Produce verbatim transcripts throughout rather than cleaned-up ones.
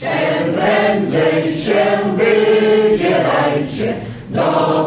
Czym prędzej się wybierajcie, do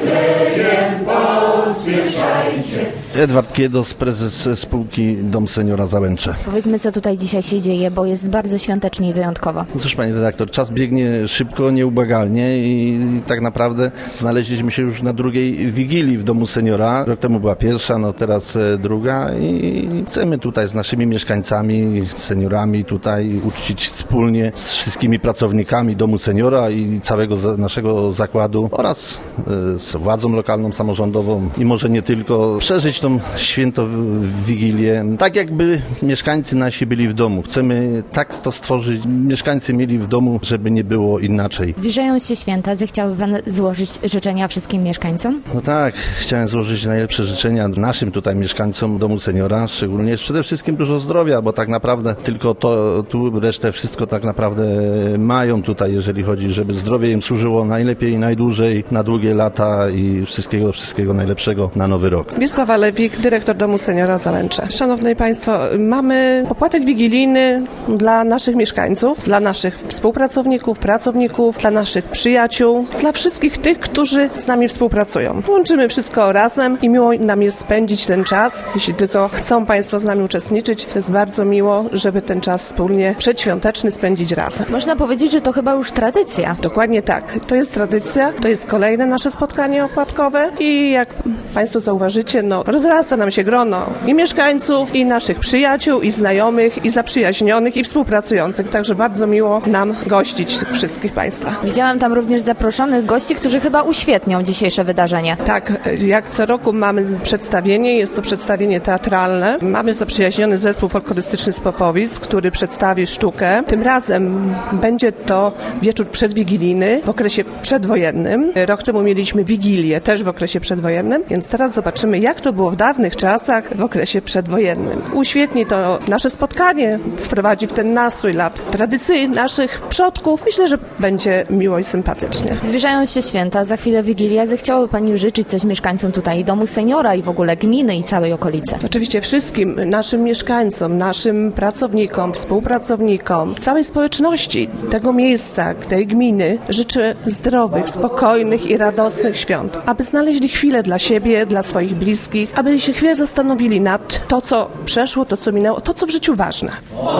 Betlejem pospieszajcie. Edward Kiedos, prezes spółki Dom Seniora Załęcze. Powiedzmy, co tutaj dzisiaj się dzieje, bo jest bardzo świątecznie i wyjątkowo. No cóż, panie redaktor, czas biegnie szybko, nieubłagalnie i tak naprawdę znaleźliśmy się już na drugiej Wigilii w Domu Seniora. Rok temu była pierwsza, no teraz druga i chcemy tutaj z naszymi mieszkańcami, z seniorami tutaj uczcić wspólnie z wszystkimi pracownikami Domu Seniora i całego naszego zakładu oraz z władzą lokalną, samorządową i może nie tylko, przeżyć tą święto Wigilię tak, jakby mieszkańcy nasi byli w domu. Chcemy tak to stworzyć, mieszkańcy mieli w domu, żeby nie było inaczej. Zbliżają się święta. Zechciałby pan złożyć życzenia wszystkim mieszkańcom? No tak, chciałem złożyć najlepsze życzenia naszym tutaj mieszkańcom Domu Seniora, szczególnie przede wszystkim dużo zdrowia, bo tak naprawdę tylko to, tu resztę wszystko tak naprawdę mają tutaj, jeżeli chodzi, żeby zdrowie im służyło najlepiej, najdłużej, na długie lata i wszystkiego, wszystkiego najlepszego na nowy rok. Wiesława Lewik, dyrektor Domu Seniora Załęcze. Szanowni Państwo, mamy opłatek wigilijny dla naszych mieszkańców, dla naszych współpracowników, pracowników, dla naszych przyjaciół, dla wszystkich tych, którzy z nami współpracują. Łączymy wszystko razem i miło nam jest spędzić ten czas. Jeśli tylko chcą Państwo z nami uczestniczyć, to jest bardzo miło, żeby ten czas wspólnie przedświąteczny spędzić razem. Można powiedzieć, że to chyba już tradycja. Dokładnie tak. To jest tradycja, to jest kolejne nasze spotkanie opłatkowe i jak Państwo zauważycie, no rozrasta nam się grono i mieszkańców, i naszych przyjaciół, i znajomych, i zaprzyjaźnionych, i współpracujących. Także bardzo miło nam gościć wszystkich Państwa. Widziałam tam również zaproszonych gości, którzy chyba uświetnią dzisiejsze wydarzenie. Tak, jak co roku mamy przedstawienie, jest to przedstawienie teatralne. Mamy zaprzyjaźniony zespół folklorystyczny z Popowic, który przedstawi sztukę. Tym razem będzie to wieczór przedwigilijny w okresie przedwojennym. Rok temu mieliśmy Wigilię, też w okresie przedwojennym, więc teraz zobaczymy, jak to było w dawnych czasach w okresie przedwojennym. Uświetni to nasze spotkanie, wprowadzi w ten nastrój lat tradycji naszych przodków. Myślę, że będzie miło i sympatycznie. Zbliżają się święta, za chwilę Wigilia. Zechciałaby Pani życzyć coś mieszkańcom tutaj Domu Seniora i w ogóle gminy i całej okolicy? Oczywiście wszystkim naszym mieszkańcom, naszym pracownikom, współpracownikom, całej społeczności tego miejsca, tej gminy życzę zdrowych, spokojnych i radosnych świąt, aby znaleźli chwilę dla siebie, dla swoich bliskich, aby się chwilę zastanowili nad to, co przeszło, to, co minęło, to, co w życiu ważne.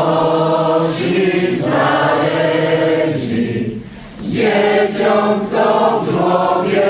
Boży znaleźli dzieciom, kto w żłobie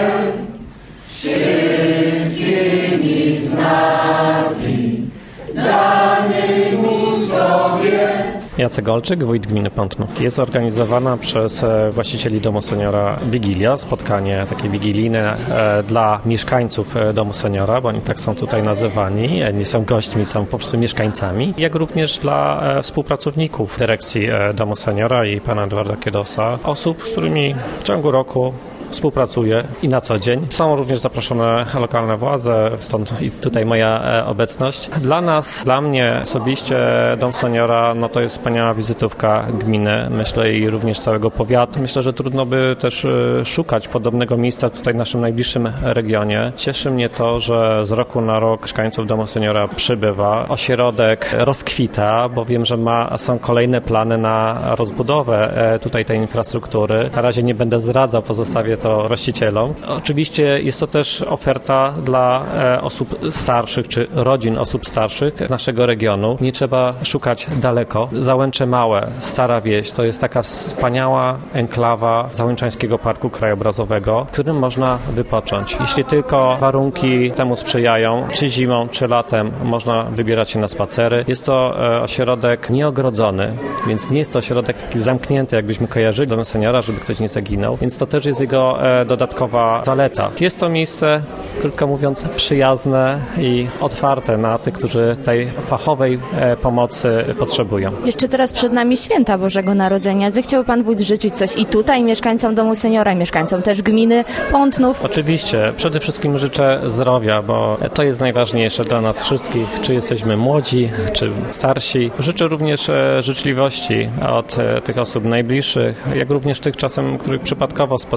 wszystkimi znaki dany mu sobie. Jacek Olczyk, wójt gminy Pątnów. Jest organizowana przez właścicieli Domu Seniora Wigilia, spotkanie takie wigilijne e, dla mieszkańców Domu Seniora, bo oni tak są tutaj nazywani, nie są gośćmi, są po prostu mieszkańcami, jak również dla e, współpracowników dyrekcji e, Domu Seniora i pana Edwarda Kiedosa, osób, z którymi w ciągu roku współpracuję i na co dzień. Są również zaproszone lokalne władze, stąd i tutaj moja e, obecność. Dla nas, dla mnie osobiście Dom Seniora, no to jest wspaniała wizytówka gminy, myślę i również całego powiatu. Myślę, że trudno by też e, szukać podobnego miejsca tutaj w naszym najbliższym regionie. Cieszy mnie to, że z roku na rok mieszkańców Domu Seniora przybywa. Ośrodek rozkwita, bo wiem, że ma, są kolejne plany na rozbudowę e, tutaj tej infrastruktury. Na razie nie będę zdradzał, pozostawię to właścicielom. Oczywiście jest to też oferta dla e, osób starszych, czy rodzin osób starszych naszego regionu. Nie trzeba szukać daleko. Załęcze Małe, Stara Wieś, to jest taka wspaniała enklawa Załęczańskiego Parku Krajobrazowego, w którym można wypocząć. Jeśli tylko warunki temu sprzyjają, czy zimą, czy latem, można wybierać się na spacery. Jest to e, ośrodek nieogrodzony, więc nie jest to ośrodek taki zamknięty, jakbyśmy kojarzyli Dom Seniora, żeby ktoś nie zaginął, więc to też jest jego dodatkowa zaleta. Jest to miejsce, krótko mówiąc, przyjazne i otwarte na tych, którzy tej fachowej pomocy potrzebują. Jeszcze teraz przed nami święta Bożego Narodzenia. Zechciał Pan Wójt życzyć coś i tutaj mieszkańcom Domu Seniora, mieszkańcom też gminy Pątnów? Oczywiście. Przede wszystkim życzę zdrowia, bo to jest najważniejsze dla nas wszystkich, czy jesteśmy młodzi, czy starsi. Życzę również życzliwości od tych osób najbliższych, jak również tych czasem, których przypadkowo spotykamy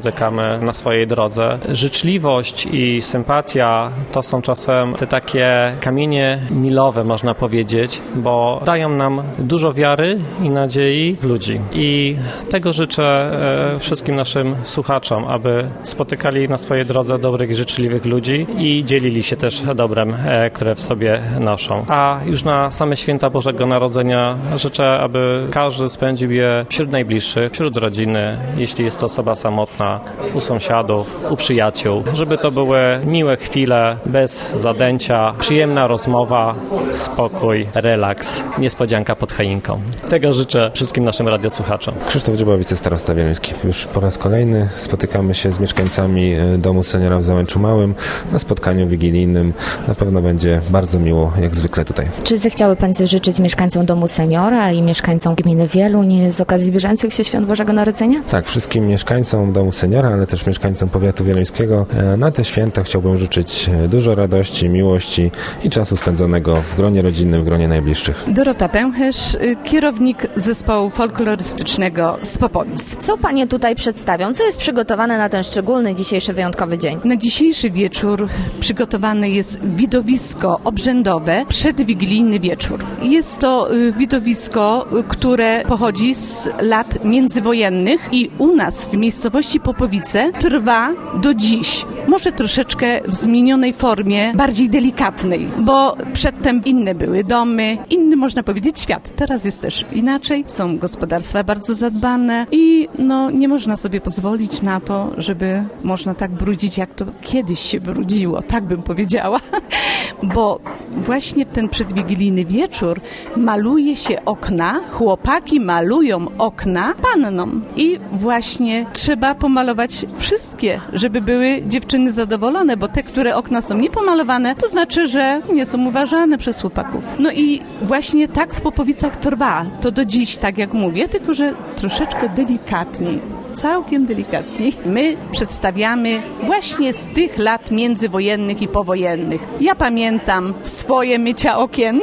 spotykamy na swojej drodze. Życzliwość i sympatia to są czasem te takie kamienie milowe, można powiedzieć, bo dają nam dużo wiary i nadziei w ludzi. I tego życzę wszystkim naszym słuchaczom, aby spotykali na swojej drodze dobrych i życzliwych ludzi i dzielili się też dobrem, które w sobie noszą. A już na same święta Bożego Narodzenia życzę, aby każdy spędził je wśród najbliższych, wśród rodziny, jeśli jest to osoba samotna, u sąsiadów, u przyjaciół, żeby to były miłe chwile, bez zadęcia, przyjemna rozmowa, spokój, relaks, niespodzianka pod choinką. Tego życzę wszystkim naszym radiosłuchaczom. Krzysztof Dziuba, wicestarosta wieluński. Już po raz kolejny spotykamy się z mieszkańcami Domu Seniora w Załęczu Małym na spotkaniu wigilijnym. Na pewno będzie bardzo miło, jak zwykle tutaj. Czy zechciały Pan coś życzyć mieszkańcom Domu Seniora i mieszkańcom gminy Wieluń z okazji zbliżających się Świąt Bożego Narodzenia? Tak, wszystkim mieszkańcom Domu Seniora, ale też mieszkańcom powiatu wieluńskiego na te święta chciałbym życzyć dużo radości, miłości i czasu spędzonego w gronie rodzinnym, w gronie najbliższych. Dorota Pęcherz, kierownik zespołu folklorystycznego z Popowic. Co Panie tutaj przedstawią? Co jest przygotowane na ten szczególny, dzisiejszy, wyjątkowy dzień? Na dzisiejszy wieczór przygotowane jest widowisko obrzędowe, przedwigilijny wieczór. Jest to widowisko, które pochodzi z lat międzywojennych i u nas w miejscowości Popowice trwa do dziś. Może troszeczkę w zmienionej formie, bardziej delikatnej, bo przedtem inne były domy, inny można powiedzieć świat. Teraz jest też inaczej, są gospodarstwa bardzo zadbane i no, nie można sobie pozwolić na to, żeby można tak brudzić, jak to kiedyś się brudziło, tak bym powiedziała. Bo właśnie w ten przedwigilijny wieczór maluje się okna, chłopaki malują okna pannom i właśnie trzeba pomalować wszystkie, żeby były dziewczyny zadowolone, bo te, które okna są niepomalowane, to znaczy, że nie są uważane przez chłopaków. No i właśnie tak w Popowicach trwa. To do dziś, tak jak mówię, tylko że troszeczkę delikatniej. Całkiem delikatniej. My przedstawiamy właśnie z tych lat międzywojennych i powojennych. Ja pamiętam swoje mycia okien,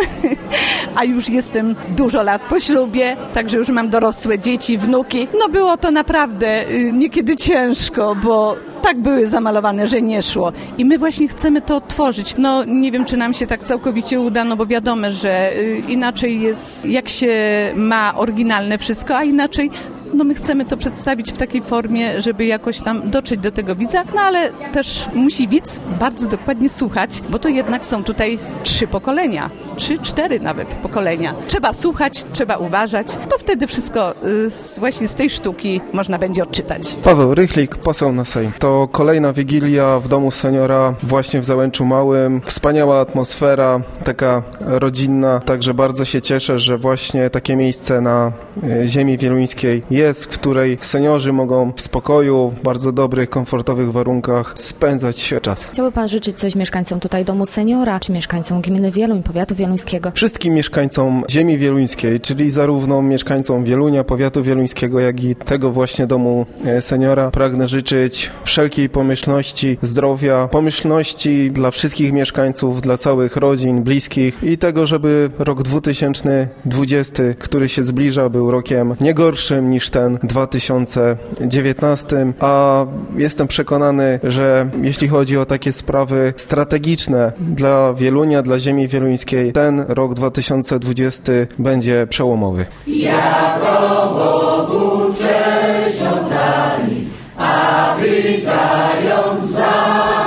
a już jestem dużo lat po ślubie, także już mam dorosłe dzieci, wnuki. No było to naprawdę niekiedy ciężko, bo tak były zamalowane, że nie szło. I my właśnie chcemy to odtworzyć. No nie wiem, czy nam się tak całkowicie uda, no bo wiadomo, że inaczej jest, jak się ma oryginalne wszystko, a inaczej no my chcemy to przedstawić w takiej formie, żeby jakoś tam dotrzeć do tego widza, no ale też musi widz bardzo dokładnie słuchać, bo to jednak są tutaj trzy pokolenia, trzy, cztery nawet pokolenia. Trzeba słuchać, trzeba uważać, to wtedy wszystko z, właśnie z tej sztuki można będzie odczytać. Paweł Rychlik, poseł na Sejm. To kolejna Wigilia w Domu Seniora właśnie w Załęczu Małym. Wspaniała atmosfera, taka rodzinna, także bardzo się cieszę, że właśnie takie miejsce na ziemi wieluńskiej jest, w której seniorzy mogą w spokoju, w bardzo dobrych, komfortowych warunkach spędzać czas. Chciałby Pan życzyć coś mieszkańcom tutaj Domu Seniora, czy mieszkańcom gminy Wieluń, powiatu wieluńskiego? Wszystkim mieszkańcom ziemi wieluńskiej, czyli zarówno mieszkańcom Wielunia, powiatu wieluńskiego, jak i tego właśnie Domu Seniora pragnę życzyć wszelkiej pomyślności, zdrowia, pomyślności dla wszystkich mieszkańców, dla całych rodzin, bliskich i tego, żeby rok dwa tysiące dwudziesty, który się zbliża, był rokiem nie gorszym niż ten dwa tysiące dziewiętnasty, a jestem przekonany, że jeśli chodzi o takie sprawy strategiczne dla Wielunia, dla ziemi wieluńskiej, ten rok dwa tysiące dwudziesty będzie przełomowy. Jako Bogu cześć oddali, a witając za